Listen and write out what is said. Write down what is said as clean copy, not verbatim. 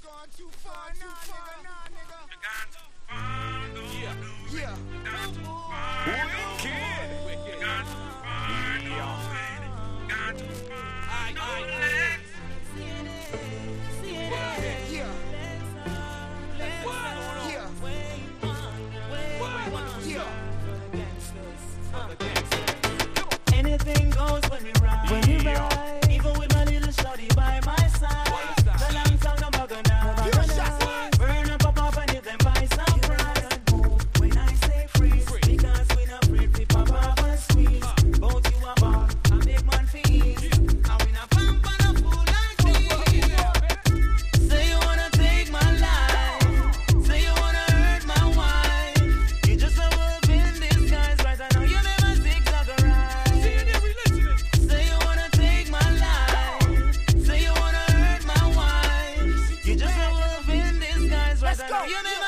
gone too far, Yeah. Anything goes when we ride. Even with my little shorty by my side. The long song no bugger. Burn up a pop and hit them by surprise. When I say freeze, because we not afraid to pop up and squeeze. Both you and ball, I make man feel. And we not pump and a fool like this. Say you wanna take my life. Say you wanna hurt my wife. You just a wolf in disguise. Right I know you never zigzag around. Say you wanna take my life. Say you wanna hurt my wife. You just a wolf in disguise. Right I know you never